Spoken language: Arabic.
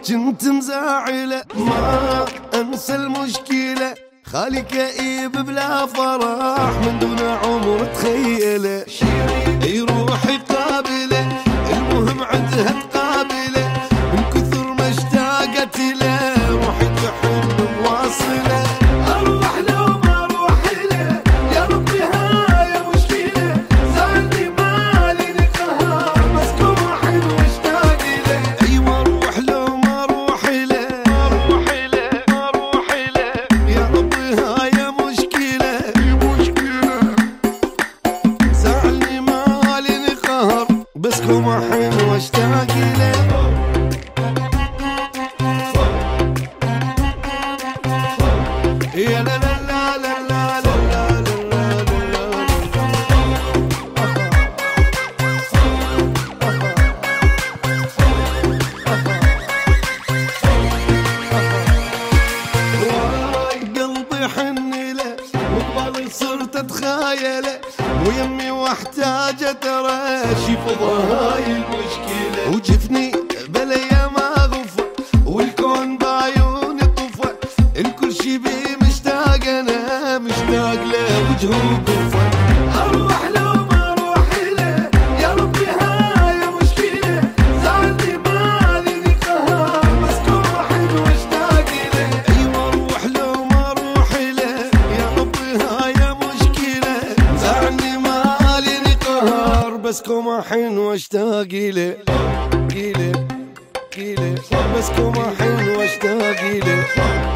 كنت مزاعلة ما انسى المشكلة، خالي كئيب بلا فرح من دون عمر تخيله، يروح يقابله المهم عندها تقابله، من كثر ما اشتاقت له روحي تحب مواصله، اروح لو ما اروح له يا ربي هاي مشكله، زعلني مالي نقهر بس كم واحد مشتاق له، ايوه اروح لو ما اروح له يا ربي هاي مشكله، زعلني مالي نقهر بس كم واحد مشتاق له. يا لا لا لا لا لا لا لا قلبي حن له وقبالي صرت اتخايله، ويمي واحتاجه ترى شي فضا هاي المشكله، وجفني بليا ما غفى والكون بعيوني طفى، الكل شي بيه مشتاق انا مشتاق له وجهه قفى، اروح لو ما اروح له يا ربي هاي مشكله، زعلني مالي نقهر بس كل واحد مشتاق له، ايوه اروح لو ما اروح له يا ربي هاي مشكله، زعلني مالي نقهر بس كل واحد مشتاق له، بس كل واحد مشتاق له.